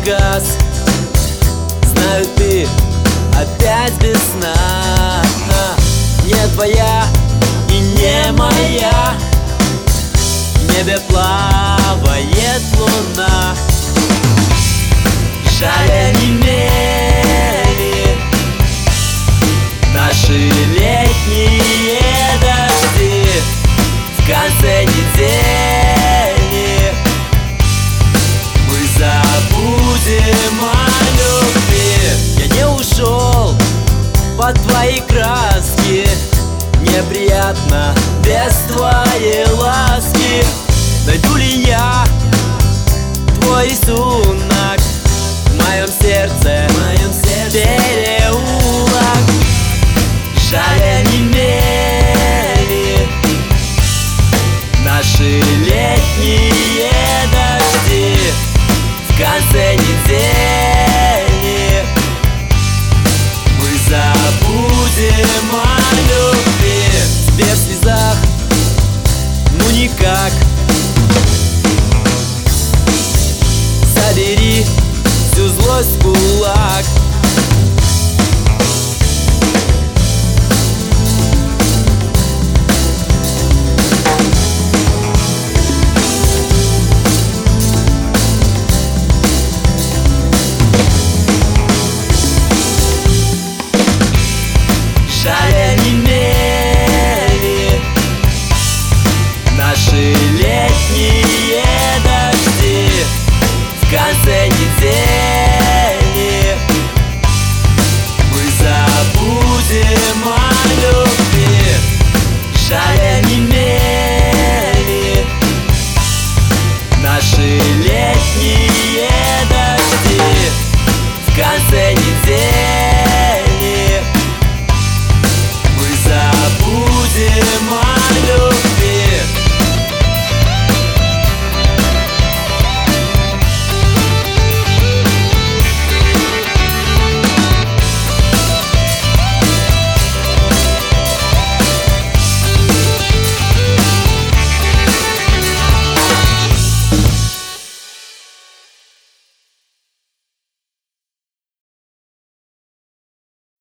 газ. Знаю, ты опять без сна. Не твоя и не моя. В небе плавает луна. Жаль, онемели наши летние дожди. В конце недели мы забудем о любви. Я не ушел под твои краски. Неприятно без твоей ласки. Найду ли я твой рисунок в моем сердце, переулок? Жаль, онемели наши летние дожди. В конце недели мы забудем о любви. Тебе в слезах, ну никак. Собери всю злость в кулак. Жаль, онемели наши летние